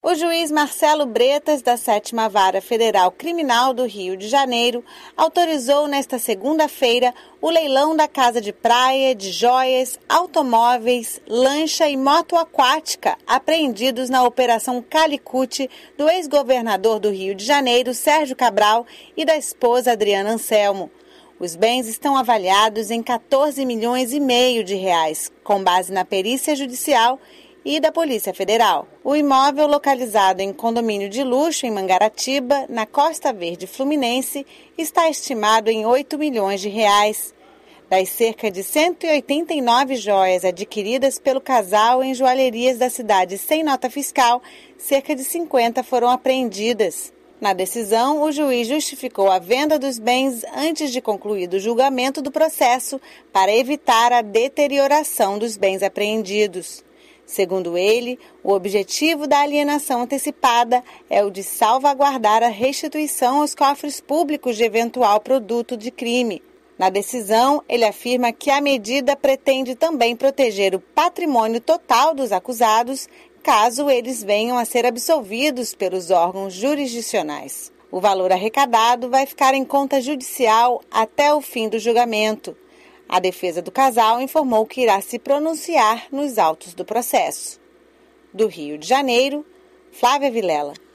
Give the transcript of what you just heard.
O juiz Marcelo Bretas, da 7ª Vara Federal Criminal do Rio de Janeiro, autorizou nesta segunda-feira o leilão da casa de praia, de joias, automóveis, lancha e moto aquática apreendidos na Operação Calicute do ex-governador do Rio de Janeiro, Sérgio Cabral, e da esposa Adriana Anselmo. Os bens estão avaliados em 14 milhões e meio de reais, com base na perícia judicial e da Polícia Federal. O imóvel, localizado em condomínio de luxo em Mangaratiba, na Costa Verde Fluminense, está estimado em 8 milhões de reais. Das cerca de 189 joias adquiridas pelo casal em joalherias da cidade sem nota fiscal, cerca de 50 foram apreendidas. Na decisão, o juiz justificou a venda dos bens antes de concluído o julgamento do processo para evitar a deterioração dos bens apreendidos. Segundo ele, o objetivo da alienação antecipada é o de salvaguardar a restituição aos cofres públicos de eventual produto de crime. Na decisão, ele afirma que a medida pretende também proteger o patrimônio total dos acusados, caso eles venham a ser absolvidos pelos órgãos jurisdicionais. O valor arrecadado vai ficar em conta judicial até o fim do julgamento. A defesa do casal informou que irá se pronunciar nos autos do processo. Do Rio de Janeiro, Flávia Vilela.